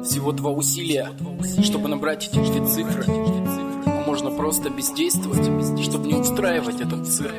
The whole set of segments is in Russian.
Всего 2 усилия, чтобы набрать эти 2 цифры. А можно просто бездействовать, чтобы не устраивать этот цирк.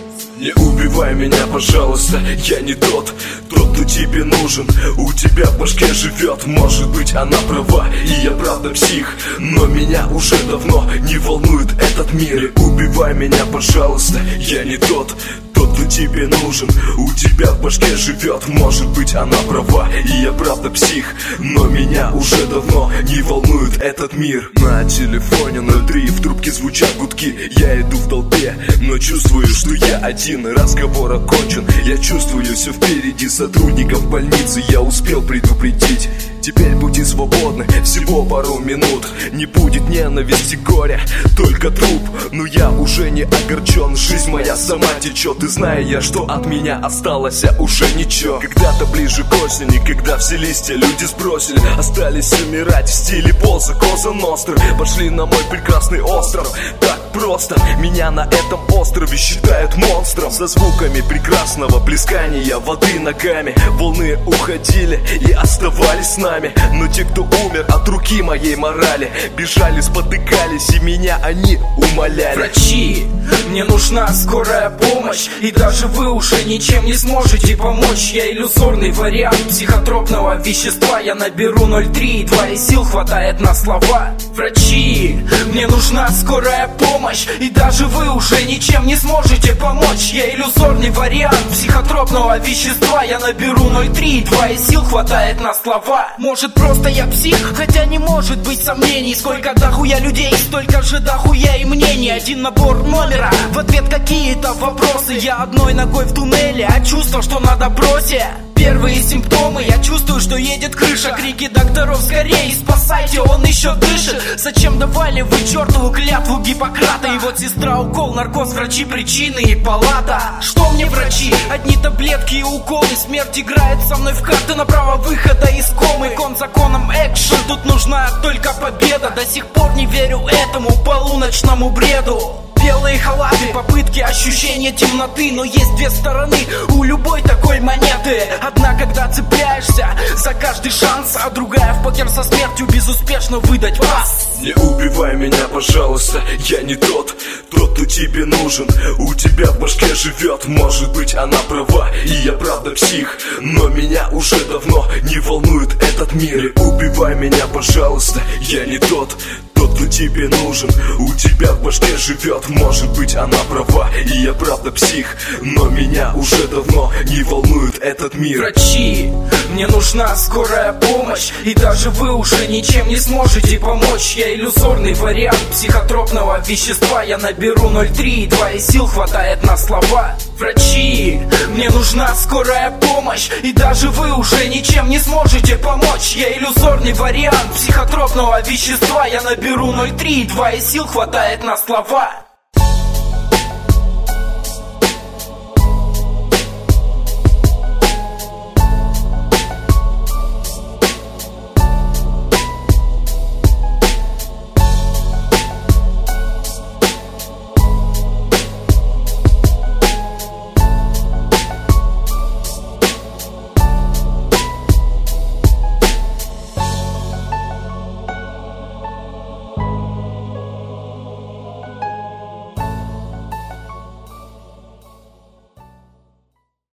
Не убивай меня, пожалуйста, я не тот, кто тебе нужен. У тебя в башке живет, может быть она права, и я правда псих, но меня уже давно не волнует этот мир. Не убивай меня, пожалуйста, я не тот, кто тебе нужен. У тебя в башке живет, может быть она права, и я правда псих, но меня уже давно не волнует этот мир. На телефоне 03, в трубке звучат гудки. Я иду в толпе, но чувствую, что я один. Разговор окончен, я чувствую все впереди. Сотрудников больницы я успел предупредить. Теперь пути свободны, всего пару минут. Не будет ненависти, горя, только труп. Но я уже не огорчен, жизнь моя сама течет. И зная я, что от меня осталось, а уже ничего. Когда-то ближе к осени, когда все листья люди сбросили, остались умирать в стиле полза Коза Ностры. Пошли на мой прекрасный остров, так просто. Меня на этом острове считают монстром. Со звуками прекрасного плескания воды ногами. Волны уходили и оставались с нами. Но те, кто умер от руки моей морали, бежали, спотыкались, и меня они умоляли. Врачи, мне нужна скорая помощь, и даже вы уже ничем не сможете помочь. Я иллюзорный вариант психотропного вещества. Я наберу 0,3, и сил хватает на слова. Врачи, мне нужна скорая помощь, и даже вы уже ничем не сможете помочь. Я иллюзорный вариант психотропного вещества. Я наберу 0,3, и сил хватает на слова. Может просто я псих, хотя не может быть сомнений. Сколько дохуя людей, столько же дохуя и мнений. Один набор номера, в ответ какие-то вопросы. Я одной ногой в туннеле, а чувство, что надо бросить. Первые симптомы, я чувствую, что едет крыша. Крики докторов: скорее спасайте, он еще дышит. Зачем давали вы чертову клятву Гиппократа? И вот сестра, укол, наркоз, врачи, причины и палата. Что мне врачи? Одни таблетки и уколы. Смерть играет со мной в карты, направо выхода из комы. Кон законом экшен, тут нужна только победа. До сих пор не верю этому полуночному бреду. Белые халаты, попытки ощущения темноты. Но есть 2 стороны у любой такой монеты. Одна, когда цепляешься за каждый шанс, а другая в покер со смертью безуспешно выдать пас. Не убивай меня, пожалуйста, я не тот, кто тебе нужен. У тебя в башке живет, может быть она права, и я правда псих, но меня уже давно не волнует этот мир. Не убивай меня, пожалуйста, я не тот, кто тебе нужен. У тебя в башке живет, может быть она права, и я правда псих, но меня уже давно не волнует этот мир. Врачи, мне нужна скорая помощь, и даже вы уже ничем не сможете помочь. Я иллюзорный вариант психотропного вещества. Я наберу 0,3, и сил хватает на слова. Врачи, мне нужна скорая помощь, и даже вы уже ничем не сможете помочь. Я иллюзорный вариант психотропного вещества. Я наберу 0,3, и сил хватает на слова.